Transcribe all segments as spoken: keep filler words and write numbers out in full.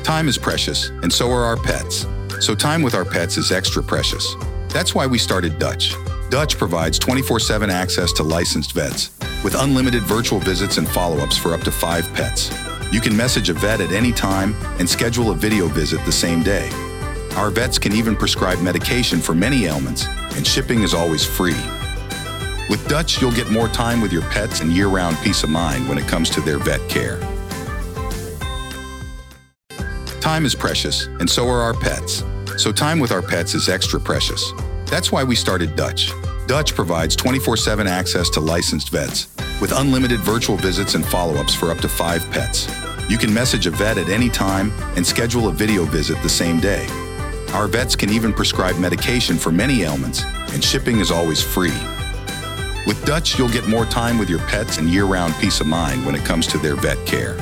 Time is precious, and so are our pets. So time with our pets is extra precious. That's why we started Dutch. Dutch provides twenty-four seven access to licensed vets, with unlimited virtual visits and follow-ups for up to five pets. You can message a vet at any time and schedule a video visit the same day. Our vets can even prescribe medication for many ailments, and shipping is always free. With Dutch, you'll get more time with your pets and year-round peace of mind when it comes to their vet care. Time is precious, and so are our pets. So time with our pets is extra precious. That's why we started Dutch. Dutch provides twenty-four seven access to licensed vets, with unlimited virtual visits and follow-ups for up to five pets. You can message a vet at any time and schedule a video visit the same day. Our vets can even prescribe medication for many ailments, and shipping is always free. With Dutch, you'll get more time with your pets and year-round peace of mind when it comes to their vet care.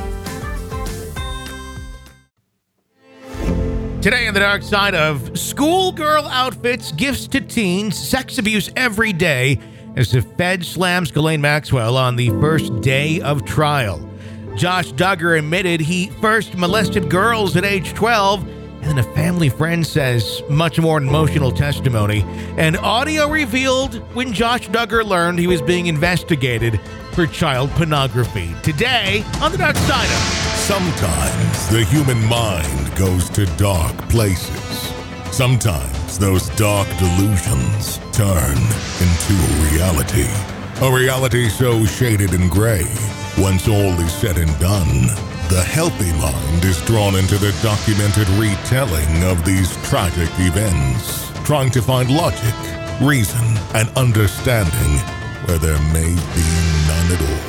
Today on the dark side of schoolgirl outfits, gifts to teens, sex abuse every day, as the Fed slams Ghislaine Maxwell on the first day of trial. Josh Duggar admitted he first molested girls at age twelve, and then a family friend says much more emotional testimony. And audio revealed when Josh Duggar learned he was being investigated for child pornography. Today on the dark side of... Sometimes the human mind goes to dark places. Sometimes those dark delusions turn into a reality. A reality so shaded and gray, once all is said and done, the healthy mind is drawn into the documented retelling of these tragic events, trying to find logic, reason, and understanding where there may be none at all.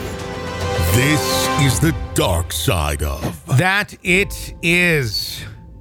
This is the dark side of... That it is.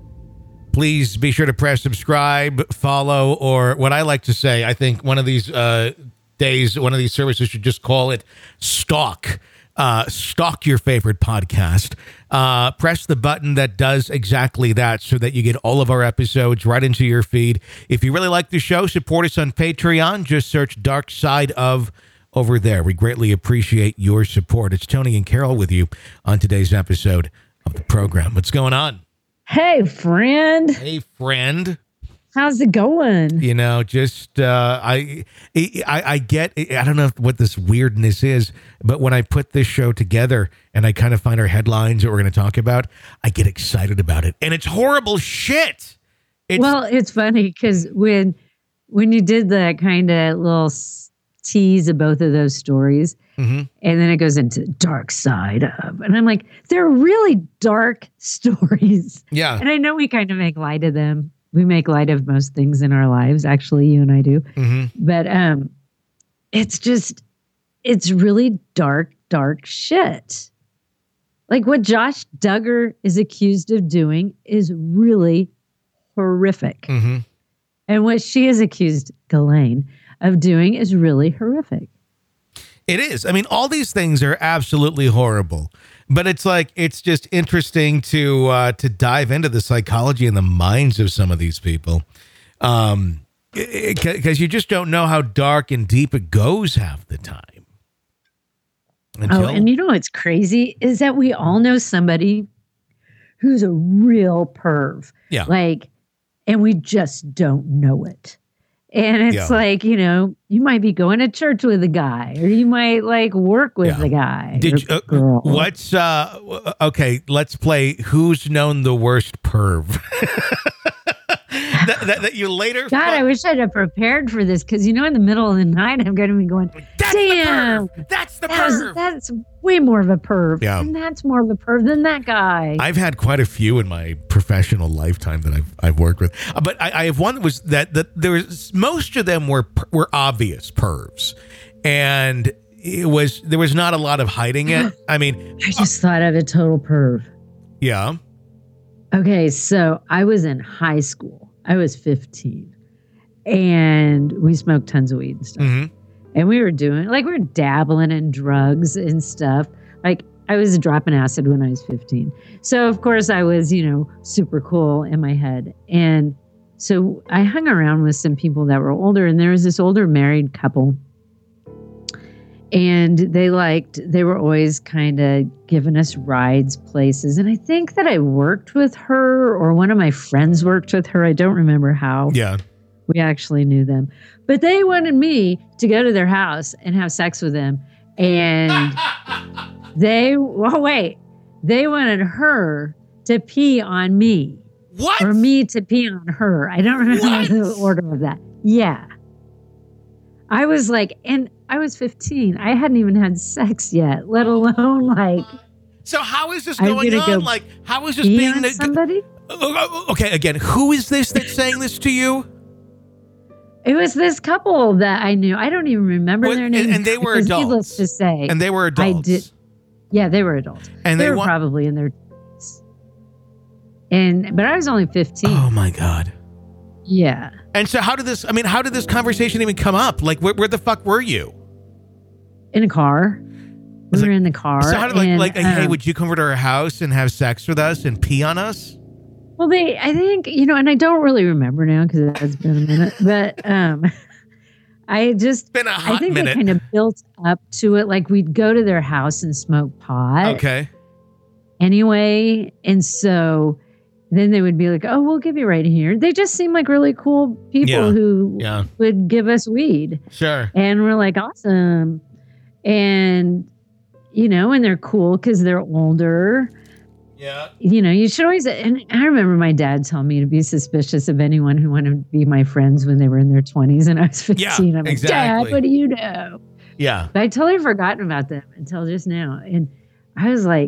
Please be sure to press subscribe, follow, or what I like to say, I think one of these uh, days, one of these services should just call it stalk. Uh, stalk your favorite podcast. Uh, press the button that does exactly that so that you get all of our episodes right into your feed. If you really like the show, support us on Patreon. Just search Dark Side of over there. We greatly appreciate your support. It's Tony and Carol with you on today's episode of the program. What's going on? Hey, friend. Hey, friend. How's it going? You know, just uh, I, I I get, I don't know what this weirdness is, but when I put this show together and I kind of find our headlines that we're going to talk about, I get excited about it. And it's horrible shit. It's, well, it's funny because when, when you did the kind of little tease of both of those stories, mm-hmm. and then it goes into the dark side of, and I'm like, they're really dark stories. Yeah. And I know we kind of make light of them. We make light of most things in our lives. Actually, you and I do. Mm-hmm. But um, it's just, it's really dark, dark shit. Like what Josh Duggar is accused of doing is really horrific. Mm-hmm. And what she is accused, Ghislaine, of doing is really horrific. It is. I mean, all these things are absolutely horrible, but it's like, it's just interesting to uh, to dive into the psychology and the minds of some of these people. Um, because you just don't know how dark and deep it goes half the time. Until- oh, and you know what's crazy is that we all know somebody who's a real perv. Yeah. Like, and we just don't know it. And it's yeah. like, you know, you might be going to church with a guy, or you might like work with yeah. a guy. Did you, uh, girl. What's uh? Okay, let's play. Who's known the worst perv? that, that, that you later. God, fun- I wish I'd have prepared for this because you know, in the middle of the night, I'm going to be going. That's Damn, the perv. That's the that's, perv. That's way more of a perv. Yeah, and that's more of a perv than that guy. I've had quite a few in my professional lifetime that I've I've worked with, uh, but I, I have one that was that that there was most of them were were obvious pervs, and it was there was not a lot of hiding it. I mean, I just uh, thought of a total perv. Yeah. Okay, so I was in high school. I was fifteen, and we smoked tons of weed and stuff. Mm-hmm. And we were doing, like, we were dabbling in drugs and stuff. Like, I was dropping acid when I was fifteen. So, of course, I was, you know, super cool in my head. And so I hung around with some people that were older, and there was this older married couple. And they liked, they were always kind of giving us rides places. And I think that I worked with her or one of my friends worked with her. I don't remember how. Yeah. We actually knew them. But they wanted me to go to their house and have sex with them. And they, well, wait, they wanted her to pee on me. What? Or me to pee on her. I don't remember What? the order of that. Yeah. I was like, and I was fifteen. I hadn't even had sex yet, let alone like. So how is this I'm going gonna on? go Like, how is this pee being on the, somebody? Okay, again, who is this that's saying this to you? It was this couple that I knew. I don't even remember What- their and- names. and they were because adults. Needless to say, And they were adults. I did. Yeah, they were adults. And they, they were wa- probably in their twenties. And but I was only fifteen. Oh my God. Yeah. And so how did this, I mean, how did this conversation even come up? Like, where, where the fuck were you? In a car. We like- were in the car. So how did, like, and, like hey, um, would you come over to our house and have sex with us and pee on us? Well, they, I think, you know, and I don't really remember now because it's been a minute, but um, I just, Been a hot I think minute. they kind of built up to it. Like we'd go to their house and smoke pot Okay. anyway. And so then they would be like, oh, we'll give you right here. They just seem like really cool people Yeah. who Yeah. would give us weed. Sure. And we're like, awesome. And, you know, and they're cool because they're older. Yeah. You know, you should always, and I remember my dad telling me to be suspicious of anyone who wanted to be my friends when they were in their twenties and I was fifteen. Yeah, I'm like, exactly. Dad, what do you know? Yeah. But I totally forgotten about them until just now. And I was like,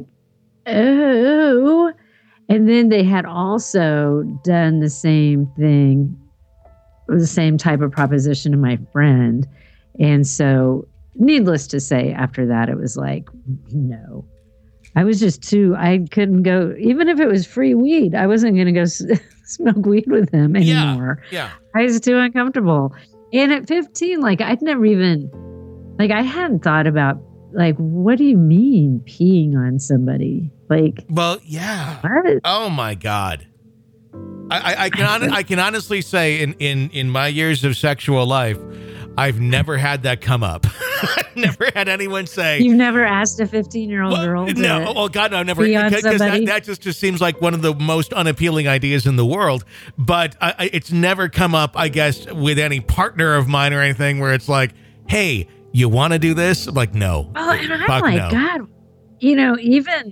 oh. And then they had also done the same thing, the same type of proposition to my friend. And so, needless to say, after that, it was like, no. I was just too, I couldn't go, even if it was free weed, I wasn't going to go s- smoke weed with them anymore. Yeah. I was too uncomfortable. And at fifteen, like, I'd never even, like, I hadn't thought about, like, what do you mean peeing on somebody? Like, Well, yeah. what? Oh my God. I, I, I can hon- I can honestly say in, in, in my years of sexual life, I've never had that come up. I've never had anyone say, You've never asked a fifteen-year-old well, girl to no, oh God, no, never. pee on Because that, somebody? that just, just seems like one of the most unappealing ideas in the world. But I, I, it's never come up, I guess, with any partner of mine or anything where it's like, hey, you want to do this? I'm like, no. Oh, and I'm Fuck like, no. God, you know, even,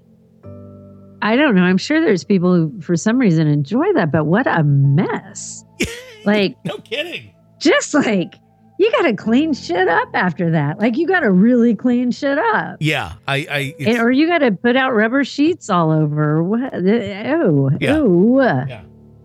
I don't know. I'm sure there's people who, for some reason, enjoy that, but what a mess. Like, No kidding. just like, you got to clean shit up after that. Like, you got to really clean shit up. Yeah, I, I, And- it's, or you got to put out rubber sheets all over. What? Oh, Yeah. oh. yeah.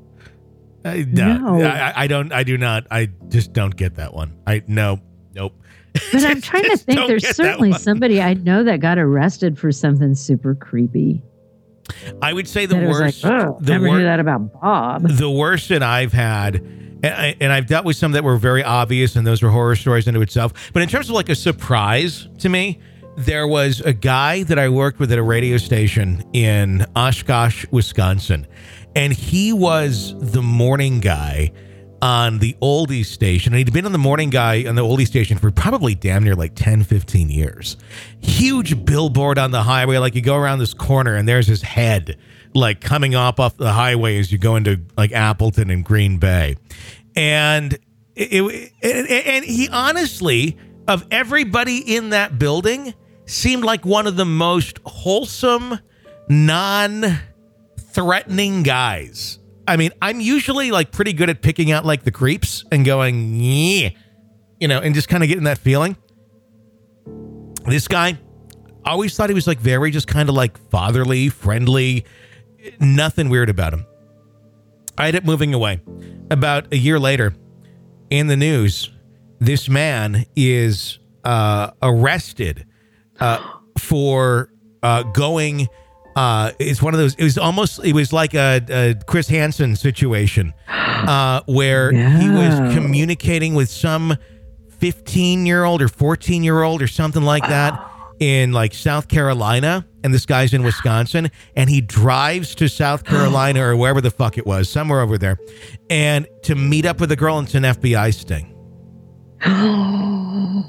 I, no, No. I, I don't. I do not. I just don't get that one. I no, nope. But I'm trying to Just think. don't There's get that certainly one. somebody I know that got arrested for something super creepy. I would say the That it was worst. like, oh, the never wor- knew that about Bob. the worst that I've had, and, I, and I've dealt with some that were very obvious, and those were horror stories into itself. But in terms of like a surprise to me, there was a guy that I worked with at a radio station in Oshkosh, Wisconsin, and he was the morning guy on the oldies station. And he'd been on the morning guy on the oldies station for probably damn near like ten, fifteen years. Huge billboard on the highway. Like you go around this corner and there's his head like coming up off the highway as you go into like Appleton and Green Bay. And it, it and, and he honestly, of everybody in that building, seemed like one of the most wholesome, non-threatening guys. I mean, I'm usually like pretty good at picking out like the creeps and going, yeah, you know, and just kind of getting that feeling. This guy, I always thought he was like very just kind of like fatherly, friendly, nothing weird about him. I ended up moving away. About a year later, in the news, this man is uh, arrested uh, for uh, going. Uh, it's one of those. It was almost. It was like a, a Chris Hansen situation uh, where he was No. communicating with some fifteen-year-old or fourteen-year-old or something like that in like South Carolina, and this guy's in Wisconsin, and he drives to South Carolina or wherever the fuck it was, somewhere over there, and to meet up with a girl, and it's an F B I sting.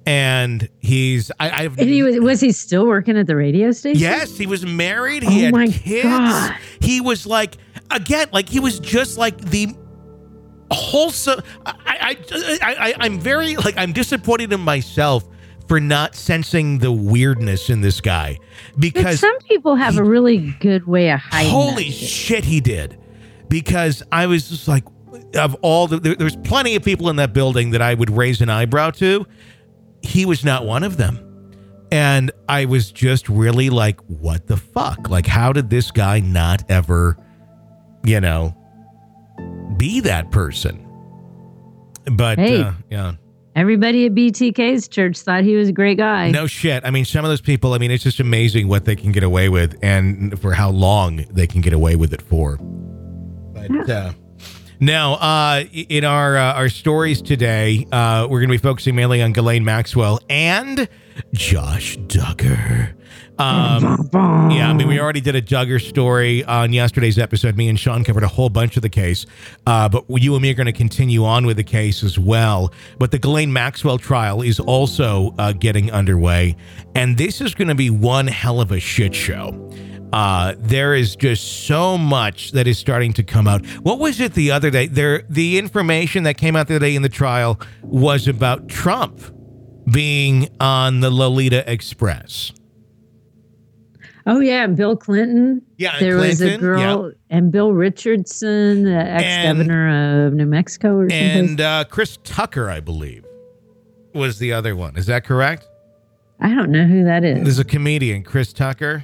And he's, I, I've, And he was, was he still working at the radio station? yes, he was married. He Oh had my kids. God. He was like, again, like he was just like the wholesome. I, I, I, I, I'm very like, I'm disappointed in myself for not sensing the weirdness in this guy But because some people have he- a really good way of hiding. holy that shit. shit, he did. Because I was just like, of all the, there, there's plenty of people in that building that I would raise an eyebrow to. He was not one of them. And I was just really like, what the fuck? Like, how did this guy not ever, you know, be that person? But, Hey. uh, yeah. Everybody at B T K's church thought he was a great guy. No shit. I mean, some of those people, I mean, it's just amazing what they can get away with and for how long they can get away with it for. But, uh, now, uh, in our uh, our stories today, uh, we're going to be focusing mainly on Ghislaine Maxwell and Josh Duggar. Um, yeah, I mean, we already did a Duggar story on yesterday's episode. Me and Sean covered a whole bunch of the case, uh, but you and me are going to continue on with the case as well. But the Ghislaine Maxwell trial is also uh, getting underway, and this is going to be one hell of a shit show. Uh, there is just so much that is starting to come out. What was it the other day? There, the information that came out the other day in the trial was about Trump being on the Lolita Express. Oh yeah, and Bill Clinton. Yeah, and there was a Clinton, girl, and Bill Richardson, the ex-governor of New Mexico, or something. And uh, Chris Tucker, I believe, was the other one. Is that correct? I don't know who that is. There's a comedian, Chris Tucker.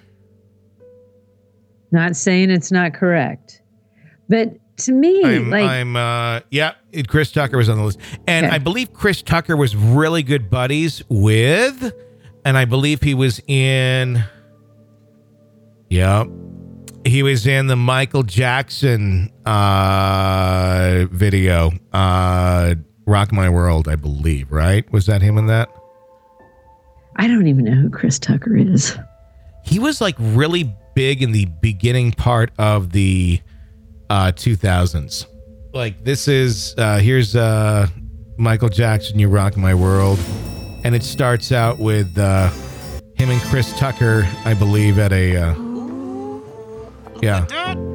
Not saying it's not correct, but to me, I'm, like I'm, uh, yeah, it- Chris Tucker was on the list. And Okay. I believe Chris Tucker was really good buddies with, and I believe he was in, yeah, he was in the Michael Jackson uh, video, uh, Rock My World, I believe, right? Was that him in that? I don't even know who Chris Tucker is. He was like really big in the beginning part of the uh, two thousands. Like this is, uh, here's uh, Michael Jackson, You Rock My World. And it starts out with uh, him and Chris Tucker, I believe, at a, uh, yeah.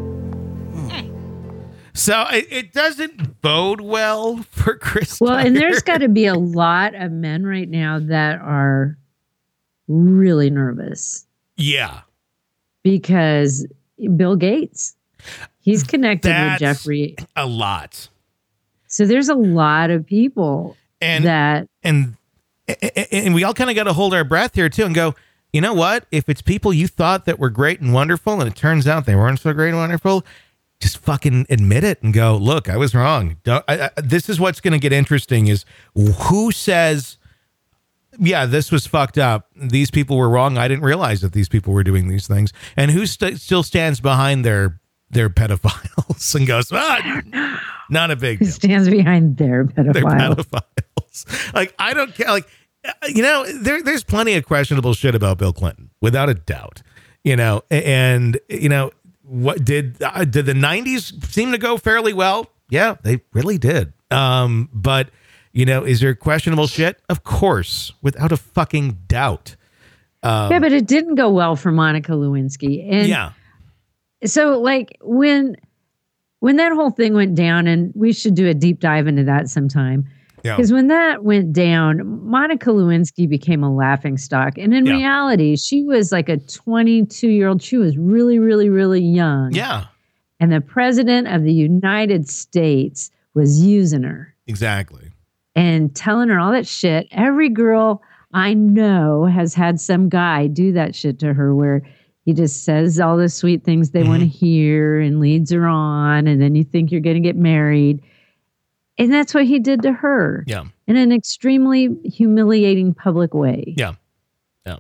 So it, it doesn't bode well for Chris Well, Tucker. and there's got to be a lot of men right now that are really nervous Yeah. because Bill Gates, he's connected That's with Jeffrey. a lot. So there's a lot of people And that and and we all kind of got to hold our breath here too and go, you know what? If it's people you thought that were great and wonderful and it turns out they weren't so great and wonderful, just fucking admit it and go, look, I was wrong. Don't, I, I, this is what's going to get interesting is who says, yeah, this was fucked up. These people were wrong. I didn't realize that these people were doing these things. And who st- still stands behind their their pedophiles and goes, ah, not a big who deal. stands behind their pedophile. They're pedophiles. Like, I don't care. Like, you know, there, there's plenty of questionable shit about Bill Clinton, without a doubt. You know, and, you know, what did uh, did the nineties seem to go fairly well? Yeah, they really did. Um, but, you know, is there questionable shit? Of course, without a fucking doubt. Um, Yeah, but it didn't go well for Monica Lewinsky. And yeah. so like when when that whole thing went down, and we should do a deep dive into that sometime. Yeah. Because when that went down, Monica Lewinsky became a laughing stock. And in Yeah. reality, she was like a twenty-two year old. She was really, really, really young. Yeah, And the president of the United States was using her exactly. and telling her all that shit. Every girl I know has had some guy do that shit to her where he just says all the sweet things they Mm-hmm. want to hear and leads her on. And then you think you're going to get married. And that's what he did to her Yeah. in an extremely humiliating public way. Yeah. Yeah.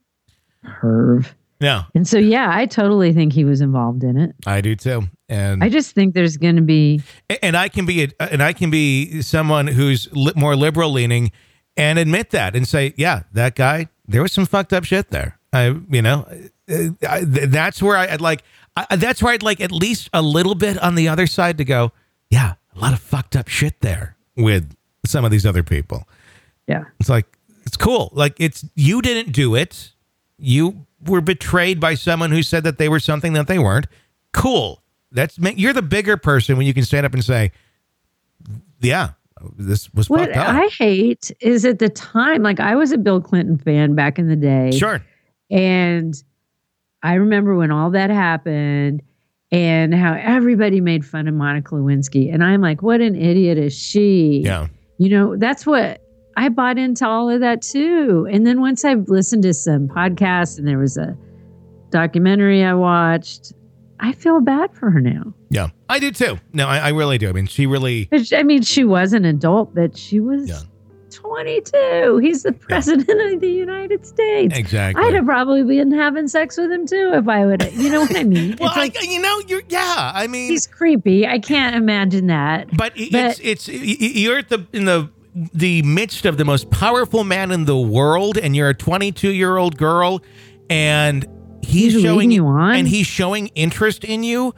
Perv. Yeah, And so, yeah, I totally think he was involved in it. I do too. And I just think there's going to be, and I can be a, and I can be someone who's li- more liberal leaning and admit that and say, yeah, that guy, there was some fucked up shit there. I, you know, uh, I, th- that's where I, I'd like, I, that's where I'd like at least a little bit on the other side to go, yeah, a lot of fucked up shit there with some of these other people. yeah. It's like, it's cool. Like, it's, you didn't do it. You were betrayed by someone who said that they were something that they weren't. Cool. That's, you're the bigger person when you can stand up and say, yeah, this was what fucked up. I hate is at the time, like I was a Bill Clinton fan back in the day. Sure. And I remember when all that happened and how everybody made fun of Monica Lewinsky. And I'm like, what an idiot is she? Yeah. You know, that's what I bought into all of that too. And then once I listened to some podcasts and there was a documentary I watched, I feel bad for her now. Yeah, I do too. No, I, I really do. I mean, she really... I mean, she was an adult, but she was yeah. twenty-two. He's the president yeah. of the United States. Exactly. I'd have probably been having sex with him too if I would. You know what I mean? well, it's like, I, you know, you're yeah. I mean, he's creepy. I can't imagine that. But, but it's it's you're at the in the the midst of the most powerful man in the world, and you're a twenty-two year old girl, and he's, he's showing you on, and he's showing interest in you.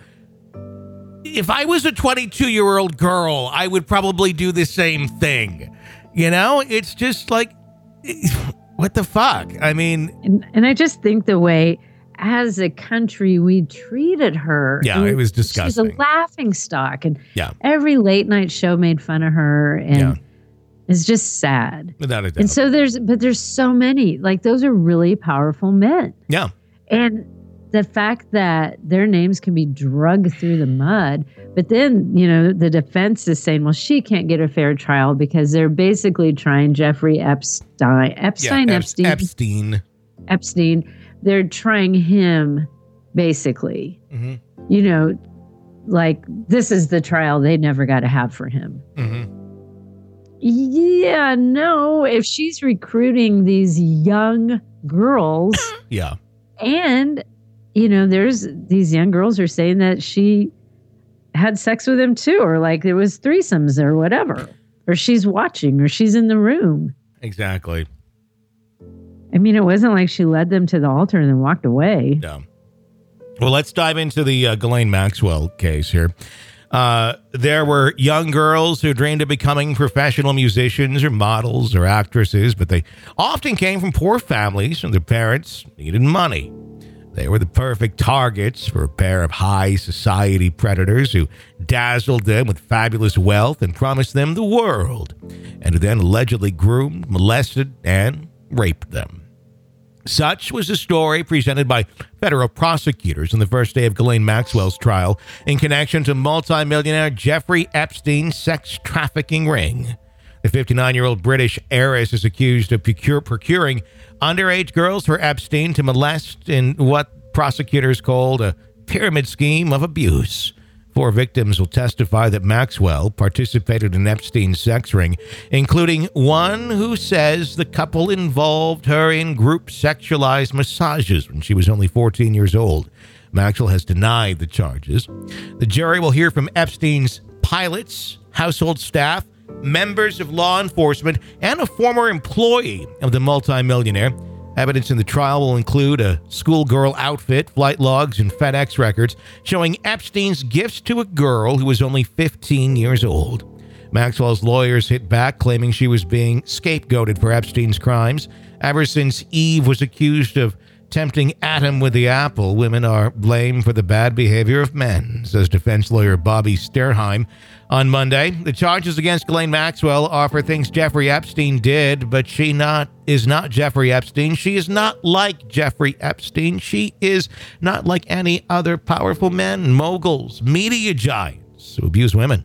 If I was a twenty-two year old girl, I would probably do the same thing. You know, it's just like, what the fuck? I mean, and, and I just think the way as a country we treated her. Yeah, it was disgusting. She was a laughing stock, and yeah. every late night show made fun of her, and yeah. it's just sad. Without a doubt. And so there's, but there's so many, like those are really powerful men. Yeah. And the fact that their names can be dragged through the mud, but then, you know, the defense is saying, well, she can't get a fair trial because they're basically trying Jeffrey Epstein, Epstein, yeah, Epstein, Epstein, Epstein. They're trying him basically, mm-hmm. you know, like this is the trial they never got to have for him. Mm-hmm. Yeah, no, if she's recruiting these young girls. yeah. And, you know, there's these young girls are saying that she had sex with him too, or like there was threesomes or whatever, or she's watching or she's in the room. Exactly. I mean, it wasn't like she led them to the altar and then walked away. Yeah. Well, let's dive into the uh, Ghislaine Maxwell case here. Uh, there were young girls who dreamed of becoming professional musicians or models or actresses, but they often came from poor families and their parents needed money. They were the perfect targets for a pair of high society predators who dazzled them with fabulous wealth and promised them the world, and who then allegedly groomed, molested, and raped them. Such was the story presented by federal prosecutors on the first day of Ghislaine Maxwell's trial in connection to multimillionaire Jeffrey Epstein's sex trafficking ring. The fifty-nine-year-old British heiress is accused of procure, procuring underage girls for Epstein to molest in what prosecutors called a pyramid scheme of abuse. Four victims will testify that Maxwell participated in Epstein's sex ring, including one who says the couple involved her in group sexualized massages when she was only fourteen years old. Maxwell has denied the charges. The jury will hear from Epstein's pilots, household staff, members of law enforcement, and a former employee of the multimillionaire. Evidence in the trial will include a schoolgirl outfit, flight logs, and FedEx records showing Epstein's gifts to a girl who was only fifteen years old. Maxwell's lawyers hit back, claiming she was being scapegoated for Epstein's crimes. Ever since Eve was accused of tempting Adam with the apple, women are blamed for the bad behavior of men, says defense lawyer Bobby Sterheim. On Monday, the charges against Ghislaine Maxwell are for things Jeffrey Epstein did, but she not is not Jeffrey Epstein. She is not like Jeffrey Epstein. She is not like any other powerful men, moguls, media giants who abuse women.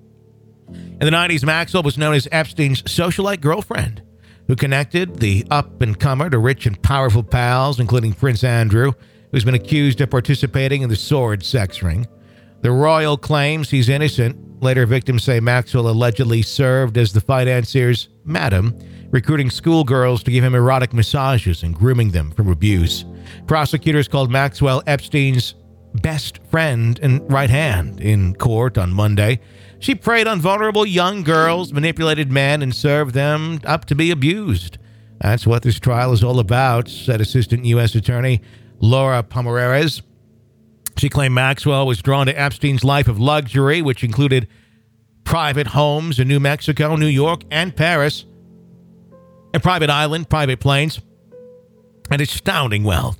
In the nineties, Maxwell was known as Epstein's socialite girlfriend, who connected the up-and-comer to rich and powerful pals, including Prince Andrew, who's been accused of participating in the sword sex ring. The royal claims he's innocent. Later, victims say Maxwell allegedly served as the financier's madam, recruiting schoolgirls to give him erotic massages and grooming them from abuse. Prosecutors called Maxwell Epstein's best friend and right hand in court on Monday. She preyed on vulnerable young girls, manipulated men, and served them up to be abused. That's what this trial is all about, said Assistant U S Attorney Laura Pomareres. She claimed Maxwell was drawn to Epstein's life of luxury, which included private homes in New Mexico, New York, and Paris. a private island, private planes, and astounding wealth.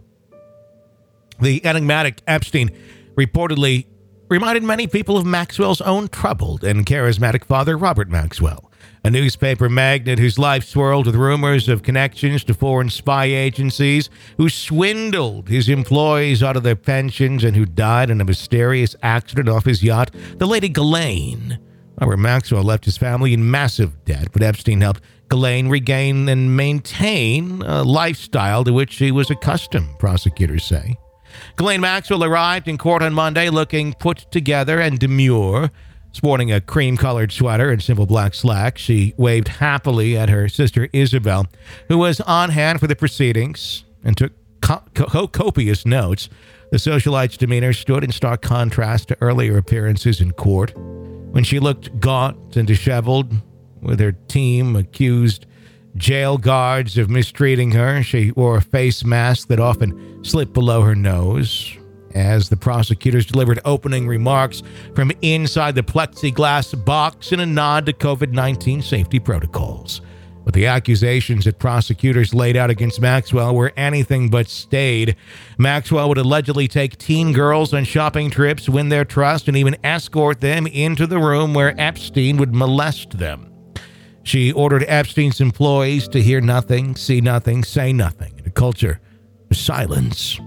The enigmatic Epstein reportedly reminded many people of Maxwell's own troubled and charismatic father, Robert Maxwell, a newspaper magnate whose life swirled with rumors of connections to foreign spy agencies, who swindled his employees out of their pensions, and who died in a mysterious accident off his yacht, the Lady Ghislaine. Robert Maxwell left his family in massive debt, but Epstein helped Ghislaine regain and maintain a lifestyle to which she was accustomed, prosecutors say. Ghislaine Maxwell arrived in court on Monday looking put together and demure. Sporting a cream-colored sweater and simple black slacks, she waved happily at her sister Isabel, who was on hand for the proceedings, and took co- co- copious notes. The socialite's demeanor stood in stark contrast to earlier appearances in court, when she looked gaunt and disheveled, with her team accused jail guards of mistreating her. She wore a face mask that often slipped below her nose. As the prosecutors delivered opening remarks from inside the plexiglass box in a nod to COVID nineteen safety protocols. But the accusations that prosecutors laid out against Maxwell were anything but staid. Maxwell would allegedly take teen girls on shopping trips, win their trust, and even escort them into the room where Epstein would molest them. She ordered Epstein's employees to hear nothing, see nothing, say nothing, in a culture of silence.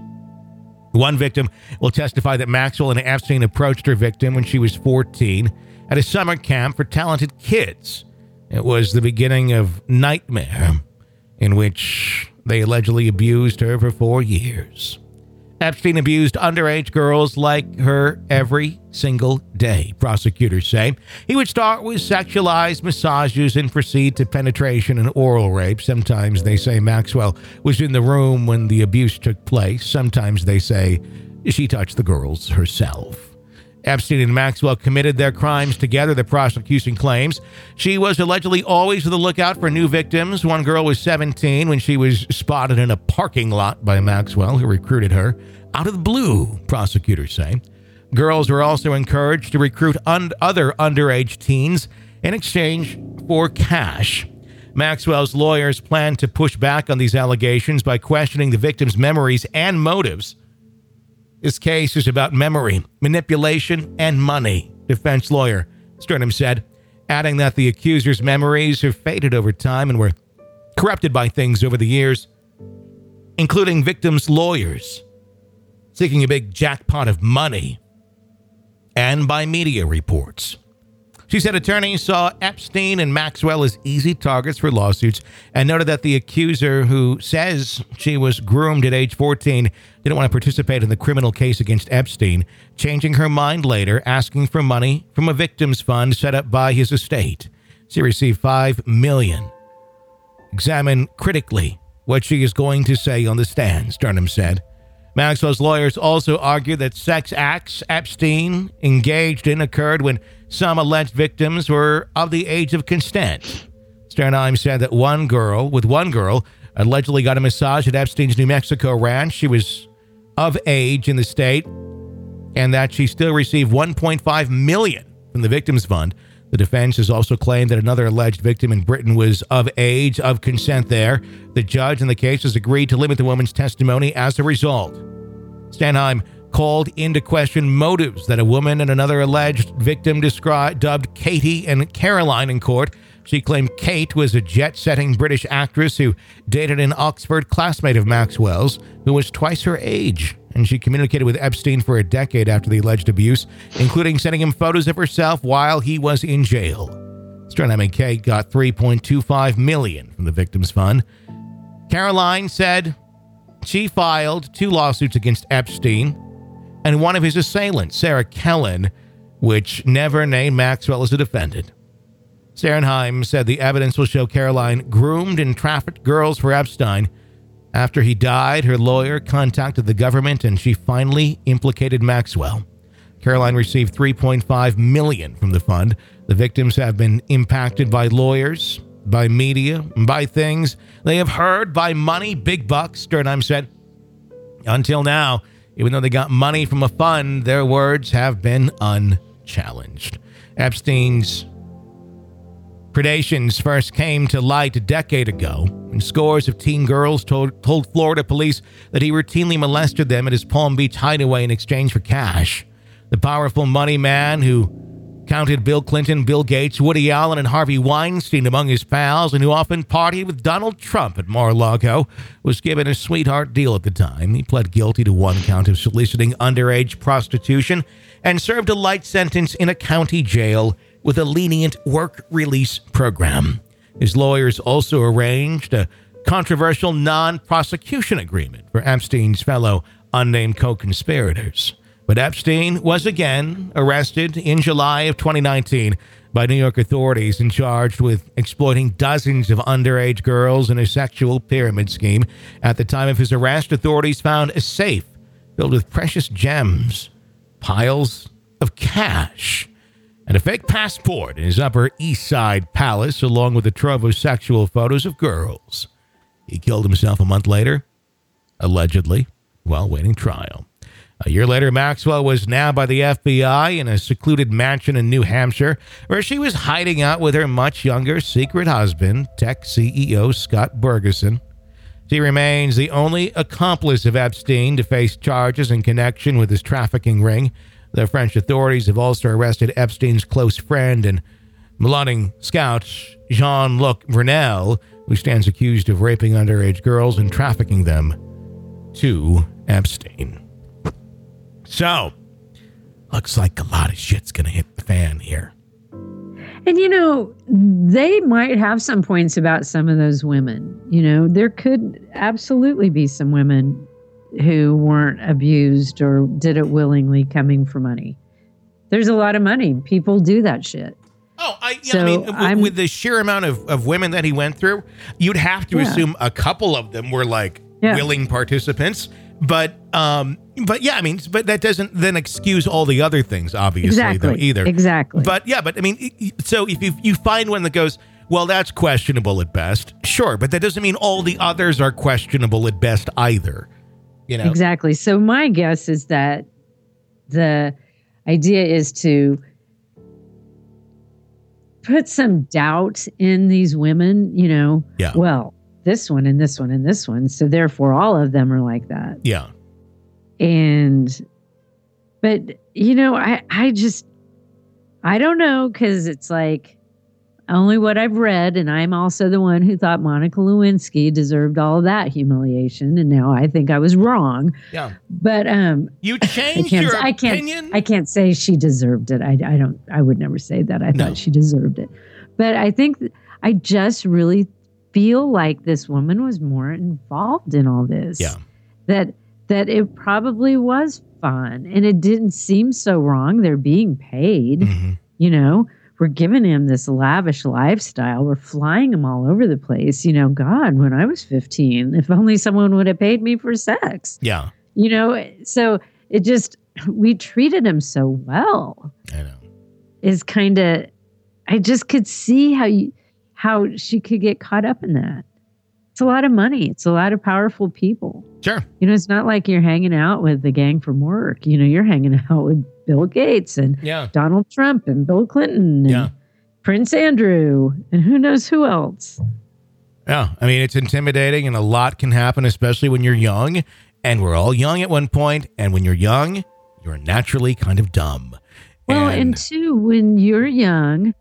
One victim will testify that Maxwell and Epstein approached her victim when she was fourteen at a summer camp for talented kids. It was the beginning of nightmare in which they allegedly abused her for four years. Epstein abused underage girls like her every single day, prosecutors say. He would start with sexualized massages and proceed to penetration and oral rape. Sometimes they say Maxwell was in the room when the abuse took place. Sometimes they say she touched the girls herself. Epstein and Maxwell committed their crimes together, the prosecution claims. She was allegedly always on the lookout for new victims. One girl was seventeen when she was spotted in a parking lot by Maxwell, who recruited her out of the blue, prosecutors say. Girls were also encouraged to recruit un- other underage teens in exchange for cash. Maxwell's lawyers plan to push back on these allegations by questioning the victims' memories and motives. This case is about memory, manipulation, and money, defense lawyer Sternum said, adding that the accuser's memories have faded over time and were corrupted by things over the years, including victims' lawyers seeking a big jackpot of money, and by media reports. She said attorneys saw Epstein and Maxwell as easy targets for lawsuits and noted that the accuser, who says she was groomed at age fourteen, didn't want to participate in the criminal case against Epstein, changing her mind later, asking for money from a victims fund set up by his estate. She received five million dollars. Examine critically what she is going to say on the stand, Sternum said. Maxwell's lawyers also argued that sex acts Epstein engaged in occurred when some alleged victims were of the age of consent. Sternheim said that one girl, with one girl, allegedly got a massage at Epstein's New Mexico ranch. She was of age in the state, and that she still received one point five million dollars from the Victims Fund. The defense has also claimed that another alleged victim in Britain was of age, of consent there. The judge in the case has agreed to limit the woman's testimony as a result. Sternheim called into question motives that a woman and another alleged victim described, dubbed Katie and Caroline in court. She claimed Kate was a jet-setting British actress who dated an Oxford classmate of Maxwell's who was twice her age, and she communicated with Epstein for a decade after the alleged abuse, including sending him photos of herself while he was in jail. Sternheim and Kate got three point two five million dollars from the Victims Fund. Caroline said she filed two lawsuits against Epstein and one of his assailants, Sarah Kellen, which never named Maxwell as a defendant. Sternheim said the evidence will show Caroline groomed and trafficked girls for Epstein. After he died, her lawyer contacted the government and she finally implicated Maxwell. Caroline received three point five million dollars from the fund. The victims have been impacted by lawyers, by media, by things they have heard, by money, big bucks, Sternheim said. Until now, even though they got money from a fund, their words have been unchallenged. Epstein's Predations first came to light a decade ago when scores of teen girls told, told Florida police that he routinely molested them at his Palm Beach hideaway in exchange for cash. The powerful money man who counted Bill Clinton, Bill Gates, Woody Allen, and Harvey Weinstein among his pals, and who often partied with Donald Trump at Mar-a-Lago, was given a sweetheart deal at the time. He pled guilty to one count of soliciting underage prostitution and served a light sentence in a county jail with a lenient work release program. His lawyers also arranged a controversial non-prosecution agreement for Epstein's fellow unnamed co-conspirators. But Epstein was again arrested in July of twenty nineteen by New York authorities and charged with exploiting dozens of underage girls in a sexual pyramid scheme. At the time of his arrest, authorities found a safe filled with precious gems, piles of cash, and a fake passport in his Upper East Side palace, along with a trove of sexual photos of girls. He killed himself a month later, allegedly, while waiting trial. A year later, Maxwell was nabbed by the F B I in a secluded mansion in New Hampshire, where she was hiding out with her much younger secret husband, tech C E O Scott Bergeson. She remains the only accomplice of Epstein to face charges in connection with his trafficking ring. The French authorities have also arrested Epstein's close friend and marauding scout, Jean-Luc Vernel, who stands accused of raping underage girls and trafficking them to Epstein. So, looks like a lot of shit's going to hit the fan here. And, you know, they might have some points about some of those women. You know, there could absolutely be some women who weren't abused or did it willingly coming for money. There's a lot of money. People do that shit. Oh, I, yeah, so I mean, w- with the sheer amount of, of women that he went through, you'd have to yeah. assume a couple of them were like yeah. willing participants. But, um, but yeah, I mean, but that doesn't then excuse all the other things, obviously, exactly. though, either. Exactly. But yeah, but I mean, so if you, you find one that goes, well, that's questionable at best, sure, but that doesn't mean all the others are questionable at best either. You know? Exactly. So my guess is that the idea is to put some doubt in these women, you know, yeah. well, this one and this one and this one. So therefore all of them are like that. Yeah. And, but, you know, I, I just, I don't know, because it's like only what I've read. And I'm also the one who thought Monica Lewinsky deserved all of that humiliation. And now I think I was wrong. Yeah. But, um, you changed I your I can't, opinion? I can't say she deserved it. I, I don't, I would never say that. I No. thought she deserved it. But I think th- I just really feel like this woman was more involved in all this. Yeah. That, that it probably was fun and it didn't seem so wrong. They're being paid, Mm-hmm. you know, we're giving him this lavish lifestyle. We're flying him all over the place. You know, God, when I was fifteen, if only someone would have paid me for sex. Yeah. You know, so it just, we treated him so well. I know. Is kind of, I just could see how you, how she could get caught up in that. It's a lot of money. It's a lot of powerful people. Sure. You know, it's not like you're hanging out with the gang from work. You know, you're hanging out with Bill Gates and Yeah. Donald Trump and Bill Clinton and Yeah. Prince Andrew and who knows who else. Yeah. I mean, it's intimidating and a lot can happen, especially when you're young. And we're all young at one point. And when you're young, you're naturally kind of dumb. Well, and, and two, when you're young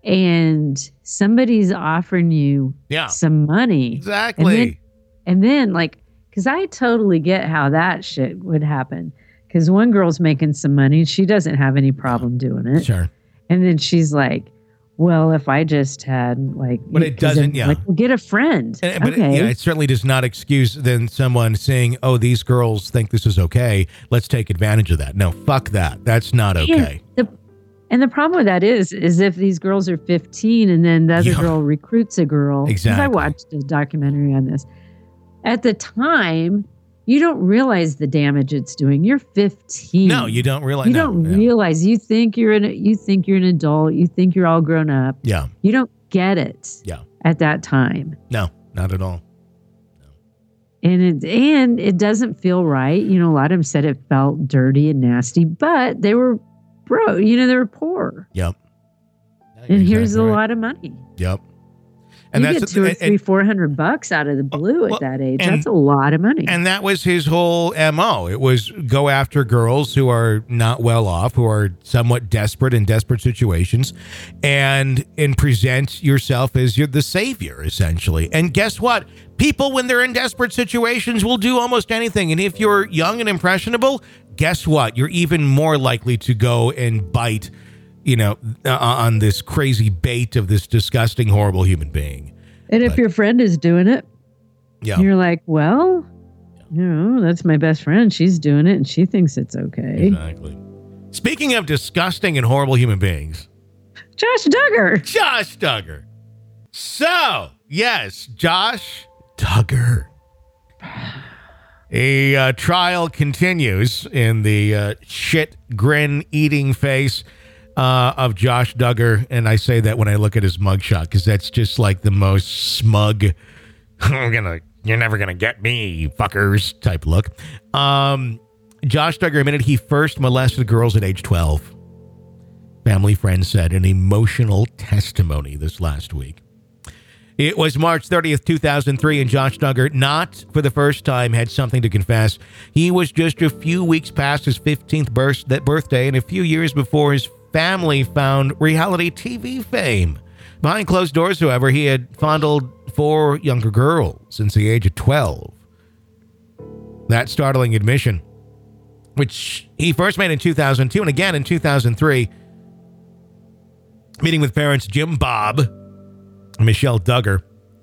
and somebody's offering you yeah. some money. Exactly. And then, and then like, because I totally get how that shit would happen. Because one girl's making some money. She doesn't have any problem doing it. Sure. And then she's like, well, if I just had like, but it doesn't, yeah. Like, well, get a friend. And, but okay. it, yeah, it certainly does not excuse then someone saying, oh, these girls think this is okay. Let's take advantage of that. No, fuck that. That's not okay. And the, and the problem with that is, is if these girls are fifteen and then the other Yeah. girl recruits a girl. 'Cause Exactly. I watched a documentary on this. At the time, you don't realize the damage it's doing. You're fifteen. No, you don't realize. You no, don't no. realize. You think you're an. You think you're an adult. You think you're all grown up. Yeah. You don't get it. Yeah. At that time. No, not at all. And it and it doesn't feel right. You know, a lot of them said it felt dirty and nasty, but they were broke. You know, they were poor. Yep. Yeah, And here's exactly a right. lot of money. Yep. And you that's get two or and, three, four hundred bucks out of the blue well, at that age. and, That's a lot of money. And that was his whole M O. It was go after girls who are not well off, who are somewhat desperate in desperate situations, and and present yourself as you're the savior, essentially. And guess what? People, when they're in desperate situations, will do almost anything. And if you're young and impressionable, guess what? You're even more likely to go and bite, you know, uh, on this crazy bait of this disgusting, horrible human being. And if but, your friend is doing it, yeah. you're like, well, you know, that's my best friend. She's doing it and she thinks it's okay. Exactly. Speaking of disgusting and horrible human beings, Josh Duggar. Josh Duggar. So, yes, Josh Duggar. A uh, trial continues in the uh, shit grin eating face uh, of Josh Duggar. And I say that when I look at his mugshot, because that's just like the most smug, I'm gonna, you're never going to get me, fuckers type look. Um, Josh Duggar admitted he first molested girls at age twelve. Family friends said in emotional testimony this last week. It was March thirtieth, two thousand three, and Josh Duggar, not for the first time, had something to confess. He was just a few weeks past his fifteenth birth- that birthday and a few years before his family found reality T V fame. Behind closed doors, however, he had fondled four younger girls since the age of twelve. That startling admission, which he first made in two thousand two and again in two thousand three, meeting with parents Jim Bob, Michelle Duggar,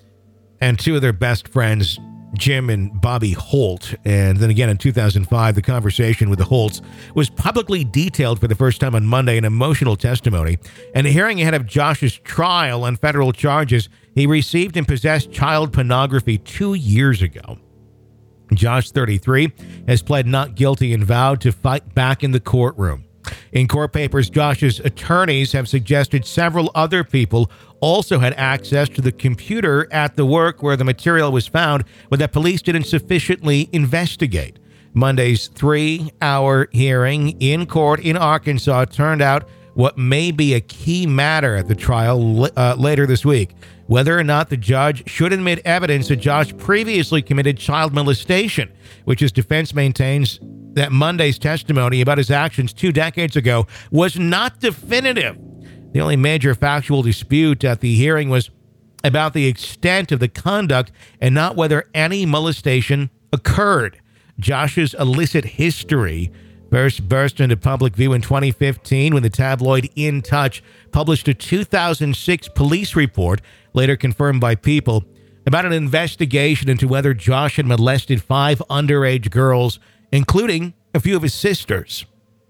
and two of their best friends, Jim and Bobby Holt. And then again in two thousand five, the conversation with the Holts was publicly detailed for the first time on Monday in emotional testimony. And a hearing ahead of Josh's trial on federal charges he received and possessed child pornography two years ago. Josh, thirty-three, has pled not guilty and vowed to fight back in the courtroom. In court papers, Josh's attorneys have suggested several other people also had access to the computer at the work where the material was found, but that police didn't sufficiently investigate. Monday's three-hour hearing in court in Arkansas turned out what may be a key matter at the trial uh, later this week: whether or not the judge should admit evidence that Josh previously committed child molestation, which his defense maintains that Monday's testimony about his actions two decades ago was not definitive. The only major factual dispute at the hearing was about the extent of the conduct and not whether any molestation occurred. Josh's illicit history first burst into public view in twenty fifteen when the tabloid In Touch published a two thousand six police report, later confirmed by People, about an investigation into whether Josh had molested five underage girls, including a few of his sisters.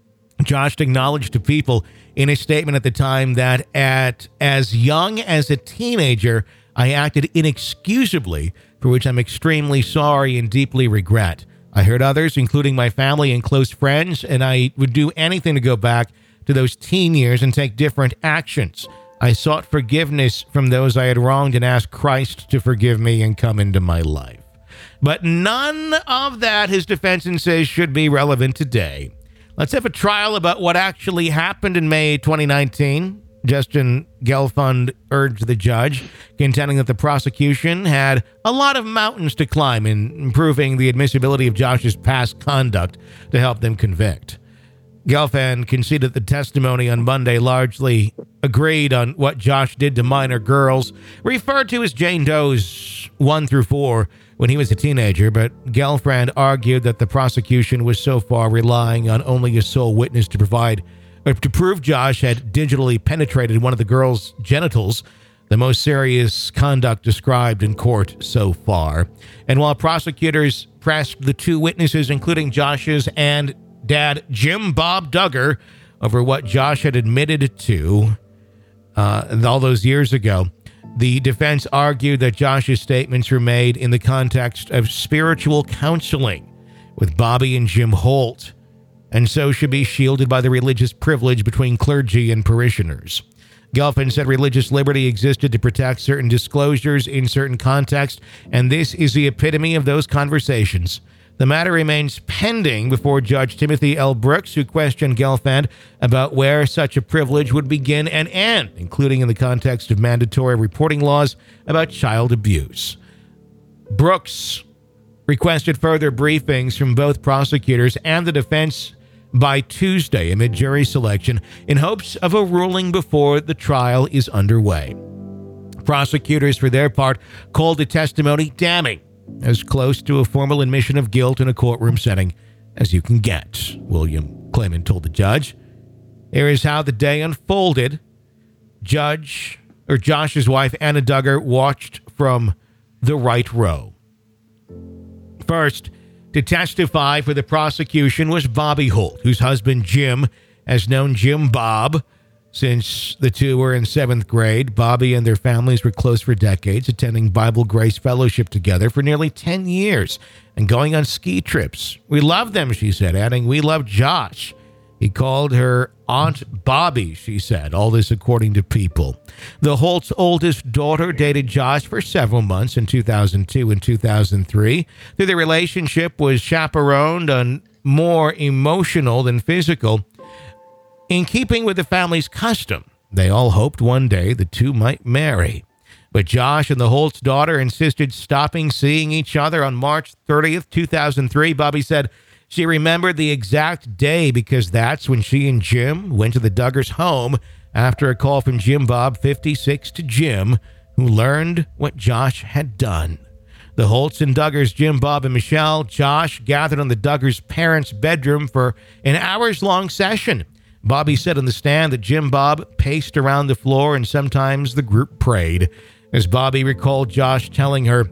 Josh acknowledged to People in a statement at the time that at as young as a teenager, I acted inexcusably, for which I'm extremely sorry and deeply regret. I hurt others, including my family and close friends, and I would do anything to go back to those teen years and take different actions. I sought forgiveness from those I had wronged and asked Christ to forgive me and come into my life. But none of that, his defense says, should be relevant today. Let's have a trial about what actually happened in May twenty nineteen. Justin Gelfand urged the judge, contending that the prosecution had a lot of mountains to climb in proving the admissibility of Josh's past conduct to help them convict. Gelfand conceded the testimony on Monday largely agreed on what Josh did to minor girls, referred to as Jane Doe's one through four, when he was a teenager, but Gelfand argued that the prosecution was so far relying on only a sole witness to provide or to prove Josh had digitally penetrated one of the girls' genitals, the most serious conduct described in court so far. And while prosecutors pressed the two witnesses, including Josh's and dad Jim Bob Duggar, over what Josh had admitted to uh, all those years ago, the defense argued that Josh's statements were made in the context of spiritual counseling with Bobby and Jim Holt, and so should be shielded by the religious privilege between clergy and parishioners. Gelfand said religious liberty existed to protect certain disclosures in certain contexts, and this is the epitome of those conversations. The matter remains pending before Judge Timothy L. Brooks, who questioned Gelfand about where such a privilege would begin and end, including in the context of mandatory reporting laws about child abuse. Brooks requested further briefings from both prosecutors and the defense by Tuesday amid jury selection in hopes of a ruling before the trial is underway. Prosecutors, for their part, called the testimony damning, as close to a formal admission of guilt in a courtroom setting as you can get, William Clayman told the judge. Here is how the day unfolded. Judge, or Josh's wife, Anna Duggar, watched from the right row. First, to testify for the prosecution was Bobby Holt, whose husband Jim has known Jim Bob since the two were in seventh grade. Bobby and their families were close for decades, attending Bible Grace Fellowship together for nearly ten years and going on ski trips. We love them, she said, adding, we love Josh. He called her Aunt Bobby, she said, all this according to People. The Holt's oldest daughter dated Josh for several months in two thousand two and two thousand three. Though the relationship was chaperoned and more emotional than physical, in keeping with the family's custom, they all hoped one day the two might marry. But Josh and the Holt's daughter insisted stopping seeing each other on March thirtieth, two thousand three. Bobby said she remembered the exact day because that's when she and Jim went to the Duggars' home after a call from Jim Bob, fifty-six, to Jim, who learned what Josh had done. The Holt's and Duggars, Jim, Bob, and Michelle, Josh, gathered on the Duggars' parents' bedroom for an hours-long session. Bobby said on the stand that Jim Bob paced around the floor and sometimes the group prayed. As Bobby recalled Josh telling her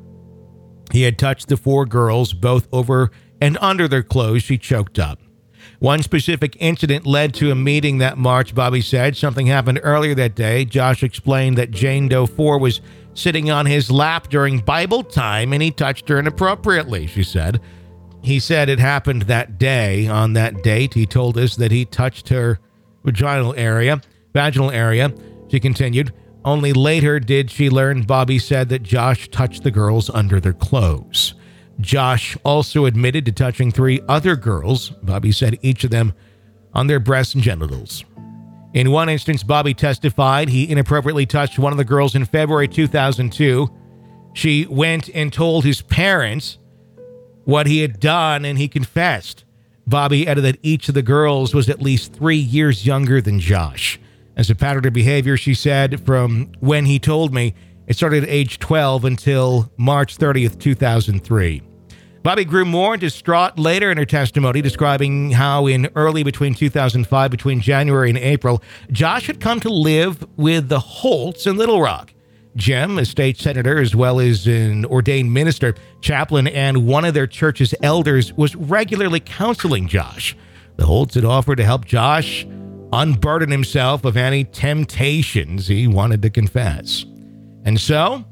he had touched the four girls, both over and under their clothes, she choked up. One specific incident led to a meeting that March, Bobby said. Something happened earlier that day. Josh explained that Jane Doe four was sitting on his lap during Bible time and he touched her inappropriately, she said. He said it happened that day. On that date, he told us that he touched her vaginal area, vaginal area, she continued. Only later did she learn, Bobby said, that Josh touched the girls under their clothes. Josh also admitted to touching three other girls, Bobby said, each of them on their breasts and genitals. In one instance, Bobby testified he inappropriately touched one of the girls in February two thousand two. She went and told his parents what he had done, and he confessed. Bobby added that each of the girls was at least three years younger than Josh. As a pattern of behavior, she said, from when he told me, it started at age twelve until March thirtieth, two thousand three. Bobby grew more distraught later in her testimony, describing how in early between two thousand five, between January and April, Josh had come to live with the Holts in Little Rock. Jim, a state senator, as well as an ordained minister, chaplain, and one of their church's elders, was regularly counseling Josh. The Holts had offered to help Josh unburden himself of any temptations he wanted to confess. And so,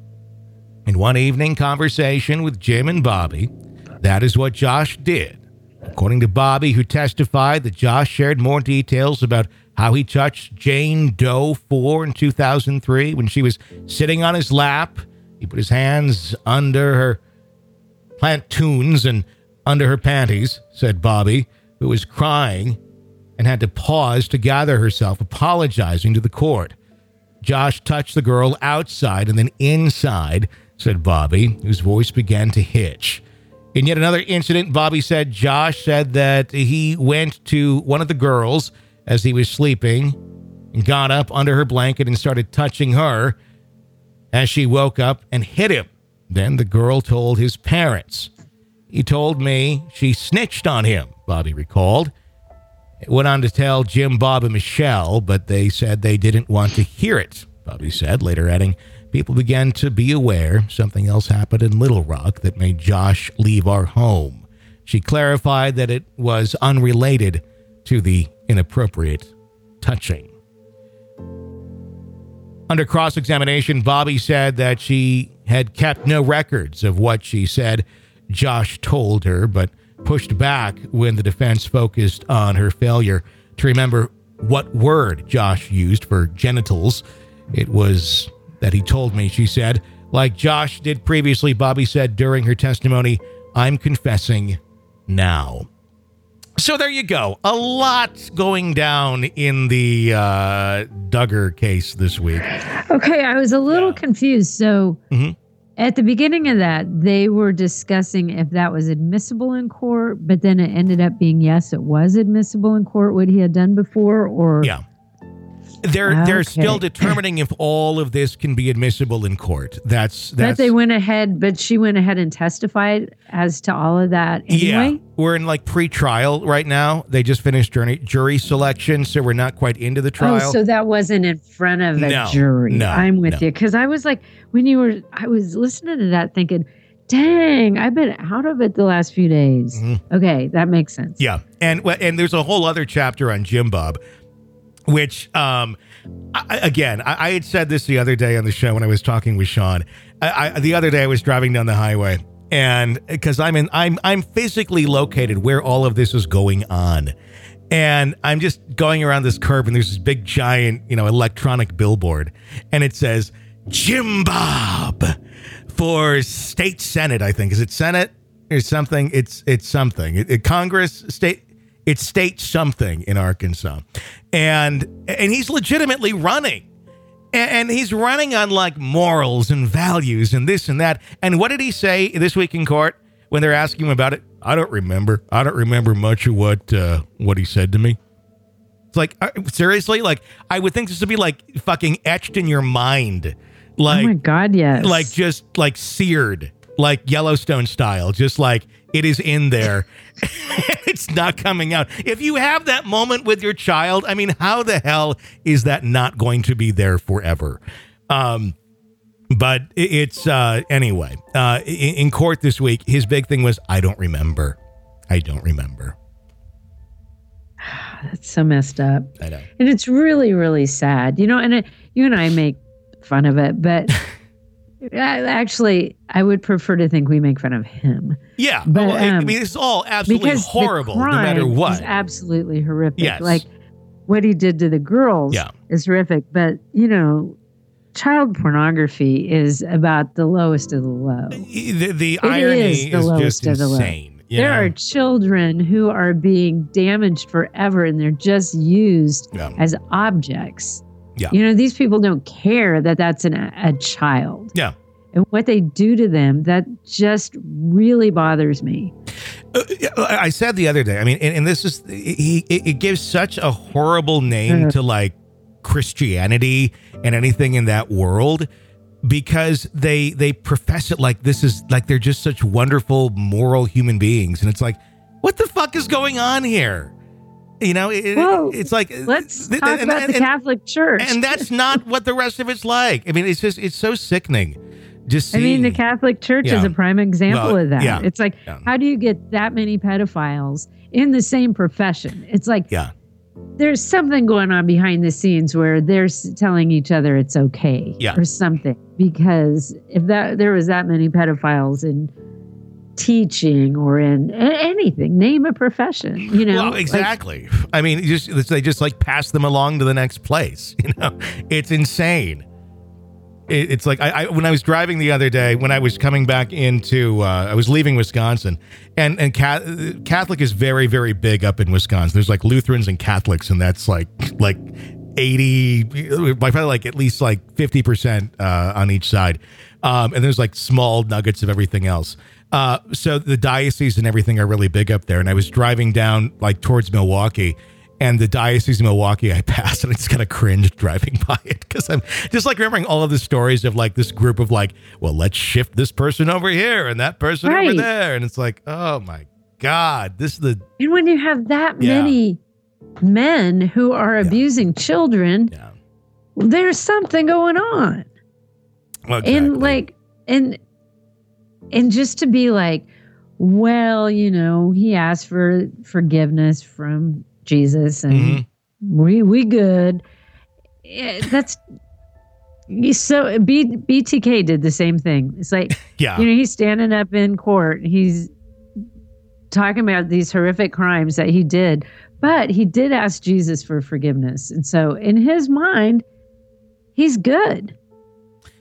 in one evening conversation with Jim and Bobby, that is what Josh did. According to Bobby, who testified that Josh shared more details about how he touched Jane Doe four in two thousand three when she was sitting on his lap. He put his hands under her plantoons and under her panties, said Bobby, who was crying and had to pause to gather herself, apologizing to the court. Josh touched the girl outside and then inside, said Bobby, whose voice began to hitch. In yet another incident, Bobby said Josh said that he went to one of the girls as he was sleeping and got up under her blanket and started touching her as she woke up and hit him. Then the girl told his parents. He told me she snitched on him, Bobby recalled. It went on to tell Jim, Bob, and Michelle, but they said they didn't want to hear it, Bobby said, later adding, people began to be aware something else happened in Little Rock that made Josh leave our home. She clarified that it was unrelated to the inappropriate touching. Under cross-examination, Bobby said that she had kept no records of what she said Josh told her, but pushed back when the defense focused on her failure to remember what word Josh used for genitals. It was that he told me, she said. Like Josh did previously, Bobby said during her testimony, I'm confessing now. So there you go. A lot going down in the uh, Duggar case this week. Okay, I was a little Yeah. confused. So Mhm. at the beginning of that, they were discussing if that was admissible in court, but then it ended up being yes, it was admissible in court what he had done before, or Yeah. They're they're Okay. still determining if all of this can be admissible in court. That's but that's they went ahead, but she went ahead and testified as to all of that anyway. Yeah, we're in like pre-trial right now. They just finished jury, jury selection, so we're not quite into the trial. Oh, so that wasn't in front of a No, jury. no, I'm with no. you. Because I was like, when you were, I was listening to that thinking, dang, I've been out of it the last few days. Mm-hmm. Okay, that makes sense. Yeah, and and there's a whole other chapter on Jim Bob, which um, I, again, I, I had said this the other day on the show when I was talking with Sean. I, I, the other day I was driving down the highway, and because I'm in, I'm I'm physically located where all of this is going on, and I'm just going around this curve, and there's this big giant, you know, electronic billboard, and it says Jim Bob for state senate. I think is it Senate or something? It's it's something. It, it Congress state. It's state something in Arkansas, and and he's legitimately running, and, and he's running on like morals and values and this and that. And what did he say this week in court when they're asking him about it? I don't remember. I don't remember much of what uh, what he said to me. It's like uh, seriously, like I would think this would be like fucking etched in your mind, like oh my God, yes. like just like seared, like Yellowstone style, just like it is in there. It's not coming out. If you have that moment with your child, I mean, how the hell is that not going to be there forever? Um, but it- it's uh, anyway, uh, in, in court this week, his big thing was, I don't remember. I don't remember. That's so messed up. I know. And it's really, really sad. You know, and it, you and I make fun of it, but I, actually, I would prefer to think we make fun of him. Yeah. But, well, I- I um, mean, it's all absolutely because horrible, the no matter crime what. is absolutely horrific. Yes. Like what he did to the girls Yeah. is horrific. But, you know, child pornography is about the lowest of the low. The, the It irony is the is lowest just of the low. insane. you There know? are children who are being damaged forever and they're just used Yeah. as objects. Yeah. You know, these people don't care that that's an, a child. Yeah. And what they do to them, that just really bothers me. Uh, I said the other day, I mean, and, and this is, he, it, it gives such a horrible name to like Christianity and anything in that world, because they, they profess it like this is like, they're just such wonderful, moral human beings. And it's like, what the fuck is going on here? You know, it, Well, it's like, Let's th- talk and- about the and- Catholic Church. And that's not what the rest of it's like. I mean, it's just, it's so sickening. Just I mean, the seeing- Catholic Church is Yeah. a prime example Well, of that. yeah. It's like, Yeah. how do you get that many pedophiles in the same profession? It's like, Yeah. there's something going on behind the scenes where they're s- telling each other it's okay Yeah. or something. Because if that there was that many pedophiles in teaching or in a- anything, name a profession, you know? Well, Like, exactly. I mean, you just they just like pass them along to the next place. You know, it's insane. It, it's like I, I when I was driving the other day, when I was coming back into, uh, I was leaving Wisconsin, and and Ca- Catholic is very very big up in Wisconsin. There's like Lutherans and Catholics, and that's like like eighty, probably like at least like fifty percent uh, on each side, um, and there's like small nuggets of everything else. Uh, so the diocese and everything are really big up there. And I was driving down like towards Milwaukee, and the diocese of Milwaukee I passed, and I just kind of cringed driving by it, because I'm just like remembering all of the stories of like this group of like, well, let's shift this person over here and that person over Right. there. And it's like, oh my God, this is the, and when you have that Yeah. many men who are abusing children, yeah. there's something going on. Well, exactly. And like, and and just to be like, well, you know, he asked for forgiveness from Jesus, and Mhm. we we good. Eh, That's so. B, BTK did the same thing. It's like, yeah. you know, he's standing up in court. He's talking about these horrific crimes that he did, but he did ask Jesus for forgiveness, and so in his mind, he's good.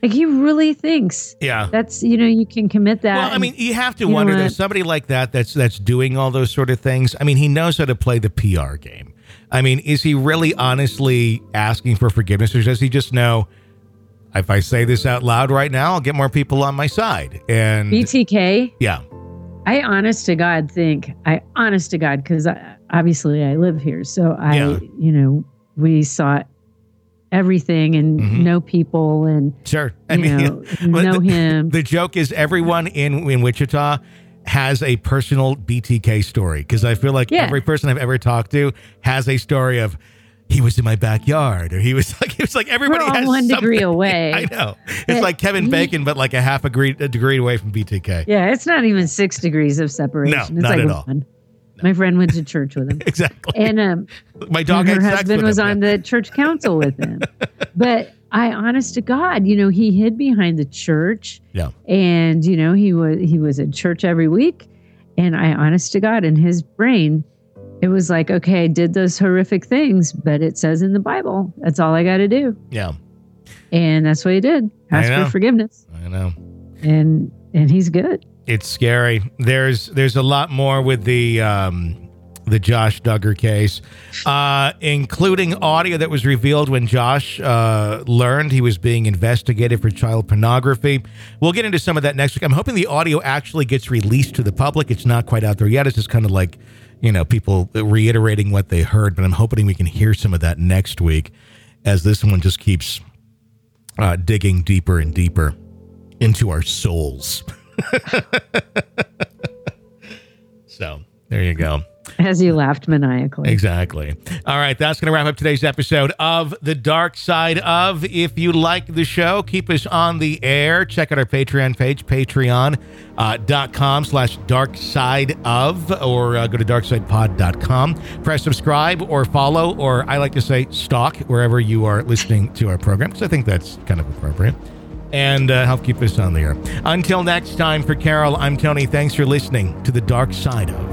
Like he really thinks Yeah. that's, you know, you can commit that. Well, I mean, you have to you know wonder, what? there's somebody like that that's that's doing all those sort of things. I mean, he knows how to play the P R game. I mean, is he really honestly asking for forgiveness, or does he just know, if I say this out loud right now, I'll get more people on my side? And B T K, yeah, I honest to God think, I honest to God, because obviously I live here. So I, Yeah. you know, we saw everything and Mhm. know people and, sure. I you mean, know, but know the, him. the joke is everyone in, in Wichita has a personal B T K story, because I feel like Yeah. every person I've ever talked to has a story of, he was in my backyard, or he was like, it was like everybody We're all has one degree something. away. I know. It's But like Kevin he- Bacon, but like a half a degree, a degree away from B T K. Yeah, it's not even six degrees of separation. No, it's not like at all. one. My friend went to church with him. Exactly. And um, My dog her had sex husband with was him. on the church council with him. But I, honest to God, you know, he hid behind the church, Yeah. and you know, he was he was at church every week. And I, honest to God, in his brain, it was like, okay, I did those horrific things, but it says in the Bible, that's all I got to do. Yeah. And that's what he did. I Ask know. for forgiveness, I know. and and he's good. It's scary. There's there's a lot more with the um, the Josh Duggar case, uh, including audio that was revealed when Josh uh, learned he was being investigated for child pornography. We'll get into some of that next week. I'm hoping the audio actually gets released to the public. It's not quite out there yet. It's just kind of like, you know, people reiterating what they heard, but I'm hoping we can hear some of that next week, as this one just keeps uh, digging deeper and deeper into our souls. So there you go. As he laughed maniacally. Exactly. All right. That's going to wrap up today's episode of The Dark Side Of. If you like the show, keep us on the air. Check out our Patreon page, patreon dot com slash dark side of, or uh, go to dark side pod dot com. Press subscribe or follow, or I like to say stalk, wherever you are listening to our program, because I think that's kind of appropriate. And uh, help keep us on the air. Until next time, for Carol, I'm Tony. Thanks for listening to The Dark Side Of.